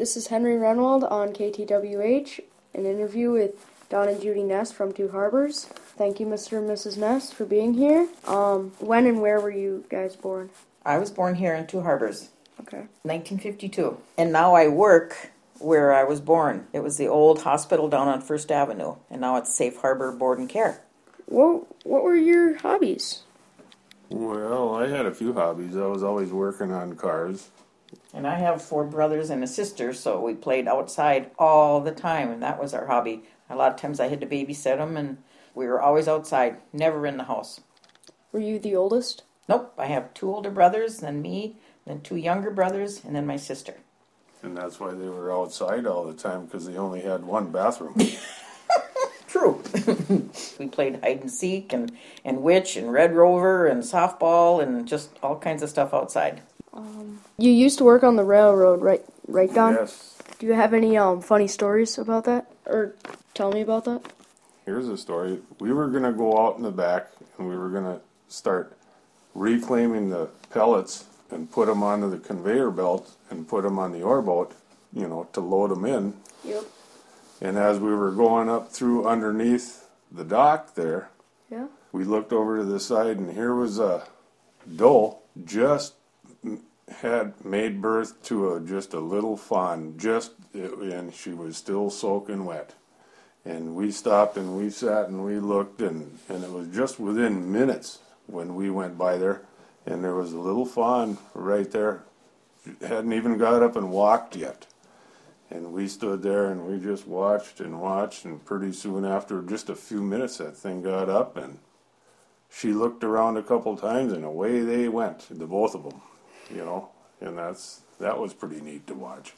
This is Henry Renwald on KTWH, an interview with Don and Judy Ness from Two Harbors. Thank you, Mr. and Mrs. Ness, for being here. When and where were you guys born? I was born here in Two Harbors, Okay. 1952. And now I work where I was born. It was the old hospital down on First Avenue, and now it's Safe Harbor Board and Care. What were your hobbies? Well, I had a few hobbies. I was always working on cars. And I have 4 brothers and a sister, so we played outside all the time, and that was our hobby. A lot of times I had to babysit them, and we were always outside, never in the house. Were you the oldest? Nope, I have 2 older brothers, then me, then 2 younger brothers, and then my sister. And that's why they were outside all the time, because they only had one bathroom. True. We played hide and seek and witch and Red Rover and softball and just all kinds of stuff outside. You used to work on the railroad, right, Don? Yes. Do you have any funny stories about that? Or tell me about that? Here's a story. We were going to go out in the back, and we were going to start reclaiming the pellets and put them onto the conveyor belt and put them on the ore boat, to load them in. Yep. And as we were going up through underneath the dock there, Yeah. we looked over to the side, and here was a doe just had made birth to just a little fawn, and she was still soaking wet. And we stopped and we sat and we looked, and it was just within minutes when we went by there, and there was a little fawn right there. She hadn't even got up and walked yet. And we stood there and we just watched, and pretty soon after just a few minutes that thing got up, and she looked around a couple times and away they went, the both of them, and that was pretty neat to watch.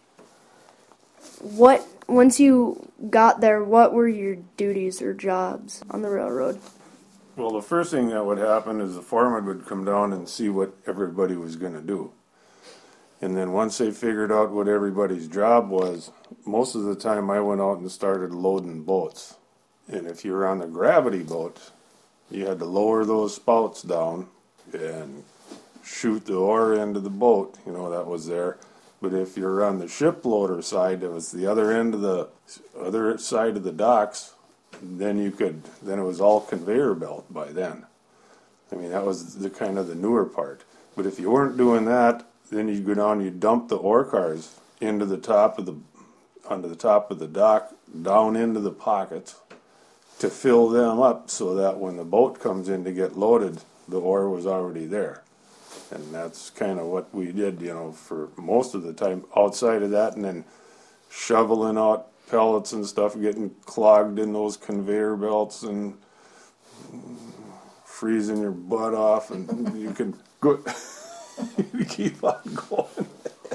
Once you got there, what were your duties or jobs on the railroad? Well, the first thing that would happen is the foreman would come down and see what everybody was going to do. And then once they figured out what everybody's job was, most of the time I went out and started loading boats. And if you were on the gravity boat, you had to lower those spouts down and shoot the ore into the boat, that was there. But if you're on the ship loader side, it was the other side of the docks, then it was all conveyor belt by then. I mean, that was the kind of the newer part. But if you weren't doing that, then you'd go down, you'd dump the ore cars onto the top of the dock, down into the pockets to fill them up so that when the boat comes in to get loaded, the ore was already there. And that's kind of what we did, for most of the time. Outside of that, and then shoveling out pellets and stuff, getting clogged in those conveyor belts and freezing your butt off, and you can go... You keep on going.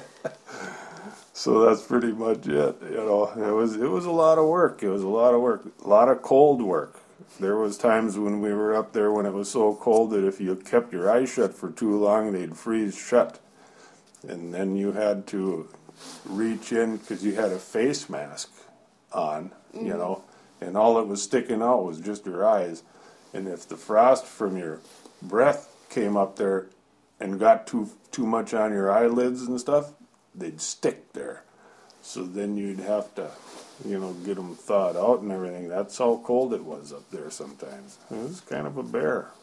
So that's pretty much it. It was a lot of work. It was a lot of cold work. There was times when we were up there when it was so cold that if you kept your eyes shut for too long, they'd freeze shut. And then you had to reach in because you had a face mask on, and all that was sticking out was just your eyes. And if the frost from your breath came up there and got too much on your eyelids and stuff, they'd stick there. So then you'd have to, get them thawed out and everything. That's how cold it was up there sometimes. It was kind of a bear.